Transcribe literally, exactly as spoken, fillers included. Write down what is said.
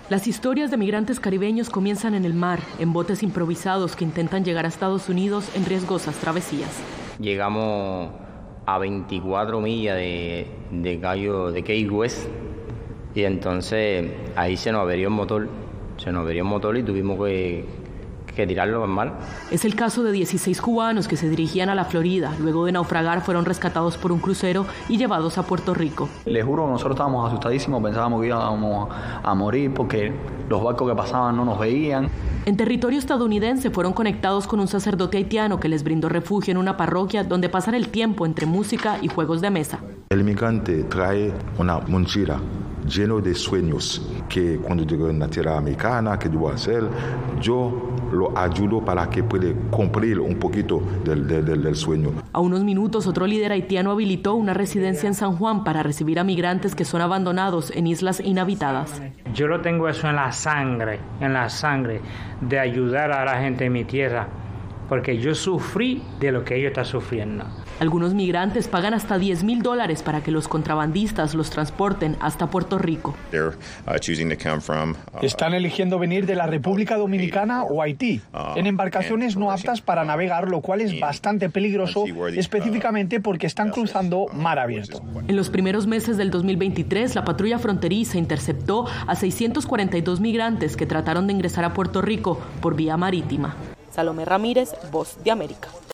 Las historias de migrantes caribeños comienzan en el mar, en botes improvisados que intentan llegar a Estados Unidos en riesgosas travesías. Llegamos a veinticuatro millas de, de, Cayo, de Key West y entonces ahí se nos averió el motor, se nos averió el motor y tuvimos que, que tirarlo al mar. Es el caso de dieciséis cubanos que se dirigían a la Florida. Luego de naufragar fueron rescatados por un crucero y llevados a Puerto Rico. Les juro, nosotros estábamos asustadísimos, pensábamos que íbamos a morir porque los barcos que pasaban no nos veían. En territorio estadounidense fueron conectados con un sacerdote haitiano que les brindó refugio en una parroquia donde pasan el tiempo entre música y juegos de mesa. El migrante trae una mochila lleno de sueños que cuando llego en la tierra americana, ¿qué debo hacer? Yo lo ayudo para que pueda cumplir un poquito del, del, del sueño. A unos minutos, otro líder haitiano habilitó una residencia en San Juan para recibir a migrantes que son abandonados en islas inhabitadas. Yo lo tengo eso en la sangre, en la sangre, de ayudar a la gente de mi tierra, porque yo sufrí de lo que ellos están sufriendo. Algunos migrantes pagan hasta diez mil dólares para que los contrabandistas los transporten hasta Puerto Rico. Están eligiendo venir de la República Dominicana o Haití, en embarcaciones no aptas para navegar, lo cual es bastante peligroso, específicamente porque están cruzando mar abierto. En los primeros meses del dos mil veintitrés, la patrulla fronteriza interceptó a seiscientos cuarenta y dos migrantes que trataron de ingresar a Puerto Rico por vía marítima. Salomé Ramírez, Voz de América.